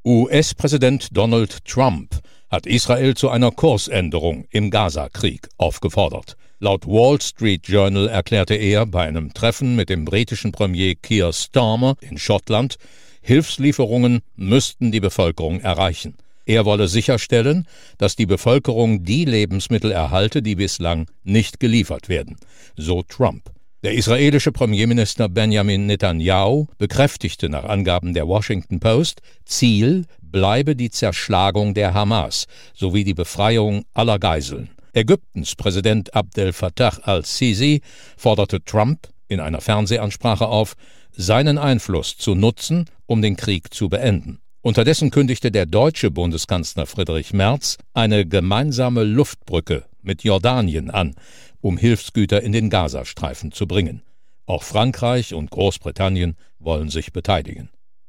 US-Präsident Donald Trump hat Israel zu einer Kursänderung im Gaza-Krieg aufgefordert. Laut Wall Street Journal erklärte er bei einem Treffen mit dem britischen Premier Keir Starmer in Schottland, Hilfslieferungen müssten die Bevölkerung erreichen. Er wolle sicherstellen, dass die Bevölkerung die Lebensmittel erhalte, die bislang nicht geliefert werden, so Trump. Der israelische Premierminister Benjamin Netanyahu bekräftigte nach Angaben der Washington Post, Ziel bleibe die Zerschlagung der Hamas sowie die Befreiung aller Geiseln. Ägyptens Präsident Abdel Fattah al-Sisi forderte Trump in einer Fernsehansprache auf, seinen Einfluss zu nutzen, um den Krieg zu beenden. Unterdessen kündigte der deutsche Bundeskanzler Friedrich Merz eine gemeinsame Luftbrücke mit Jordanien an, um Hilfsgüter in den Gazastreifen zu bringen. Auch Frankreich und Großbritannien wollen sich beteiligen.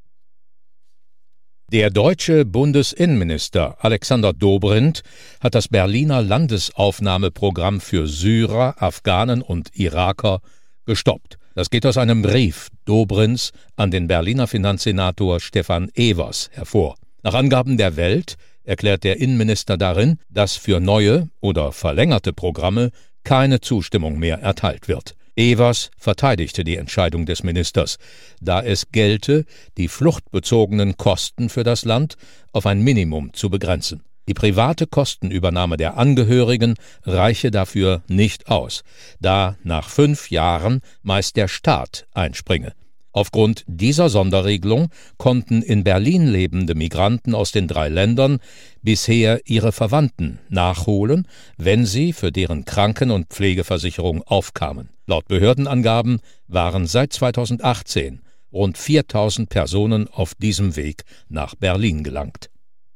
Der deutsche Bundesinnenminister Alexander Dobrindt hat das Berliner Landesaufnahmeprogramm für Syrer, Afghanen und Iraker gestoppt. Das geht aus einem Brief Dobrindts an den Berliner Finanzsenator Stefan Evers hervor. Nach Angaben der Welt erklärt der Innenminister darin, dass für neue oder verlängerte Programme keine Zustimmung mehr erteilt wird. Evers verteidigte die Entscheidung des Ministers, da es gelte, die fluchtbezogenen Kosten für das Land auf ein Minimum zu begrenzen. Die private Kostenübernahme der Angehörigen reiche dafür nicht aus, da nach 5 Jahren meist der Staat einspringe. Aufgrund dieser Sonderregelung konnten in Berlin lebende Migranten aus den 3 Ländern bisher ihre Verwandten nachholen, wenn sie für deren Kranken- und Pflegeversicherung aufkamen. Laut Behördenangaben waren seit 2018 rund 4.000 Personen auf diesem Weg nach Berlin gelangt.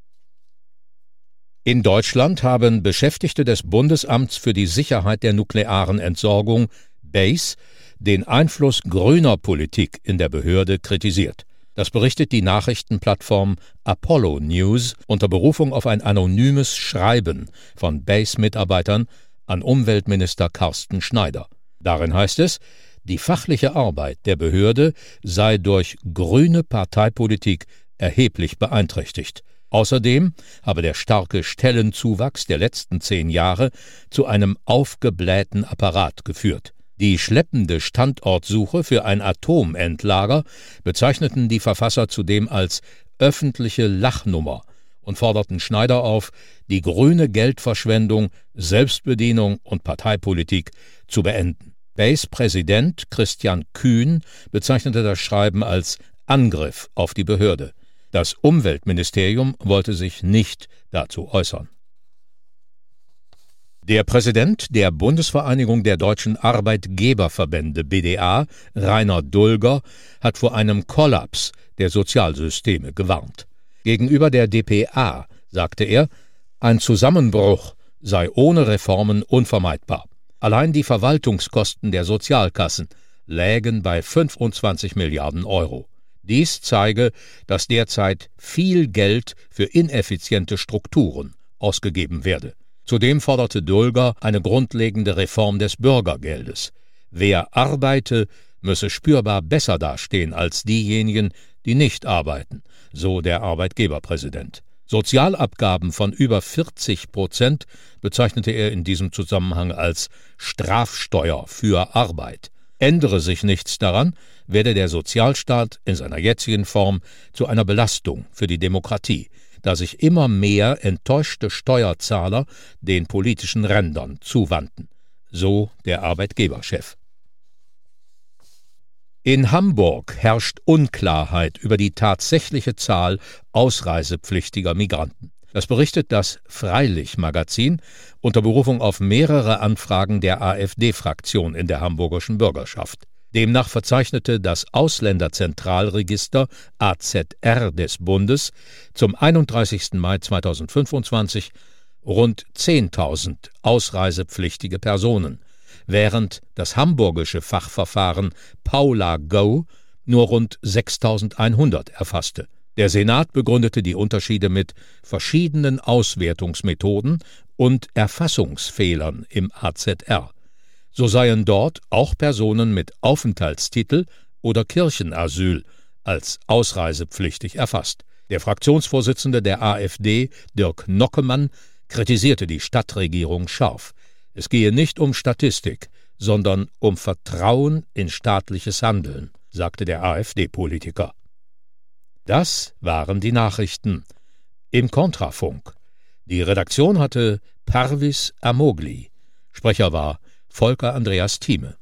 In Deutschland haben Beschäftigte des Bundesamts für die Sicherheit der nuklearen Entsorgung, BASE, den Einfluss grüner Politik in der Behörde kritisiert. Das berichtet die Nachrichtenplattform Apollo News unter Berufung auf ein anonymes Schreiben von BASE-Mitarbeitern an Umweltminister Carsten Schneider. Darin heißt es, die fachliche Arbeit der Behörde sei durch grüne Parteipolitik erheblich beeinträchtigt. Außerdem habe der starke Stellenzuwachs der letzten 10 Jahre zu einem aufgeblähten Apparat geführt. Die schleppende Standortsuche für ein Atomendlager bezeichneten die Verfasser zudem als öffentliche Lachnummer und forderten Schneider auf, die grüne Geldverschwendung, Selbstbedienung und Parteipolitik zu beenden. BASE-Präsident Christian Kühn bezeichnete das Schreiben als Angriff auf die Behörde. Das Umweltministerium wollte sich nicht dazu äußern. Der Präsident der Bundesvereinigung der deutschen Arbeitgeberverbände BDA, Rainer Dulger, hat vor einem Kollaps der Sozialsysteme gewarnt. Gegenüber der dpa sagte er, ein Zusammenbruch sei ohne Reformen unvermeidbar. Allein die Verwaltungskosten der Sozialkassen lägen bei 25 Milliarden Euro. Dies zeige, dass derzeit viel Geld für ineffiziente Strukturen ausgegeben werde. Zudem forderte Dulger eine grundlegende Reform des Bürgergeldes. Wer arbeite, müsse spürbar besser dastehen als diejenigen, die nicht arbeiten, so der Arbeitgeberpräsident. Sozialabgaben von über 40% bezeichnete er in diesem Zusammenhang als Strafsteuer für Arbeit. Ändere sich nichts daran, werde der Sozialstaat in seiner jetzigen Form zu einer Belastung für die Demokratie, da sich immer mehr enttäuschte Steuerzahler den politischen Rändern zuwandten, so der Arbeitgeberchef. In Hamburg herrscht Unklarheit über die tatsächliche Zahl ausreisepflichtiger Migranten. Das berichtet das Freilicht-Magazin unter Berufung auf mehrere Anfragen der AfD-Fraktion in der hamburgischen Bürgerschaft. Demnach verzeichnete das Ausländerzentralregister AZR des Bundes zum 31. Mai 2025 rund 10.000 ausreisepflichtige Personen, während das hamburgische Fachverfahren Paula Go nur rund 6.100 erfasste. Der Senat begründete die Unterschiede mit verschiedenen Auswertungsmethoden und Erfassungsfehlern im AZR. So seien dort auch Personen mit Aufenthaltstitel oder Kirchenasyl als ausreisepflichtig erfasst. Der Fraktionsvorsitzende der AfD, Dirk Nockemann, kritisierte die Stadtregierung scharf. Es gehe nicht um Statistik, sondern um Vertrauen in staatliches Handeln, sagte der AfD-Politiker. Das waren die Nachrichten im Kontrafunk. Die Redaktion hatte Parvis Amogli. Sprecher war Volker Andreas Thieme.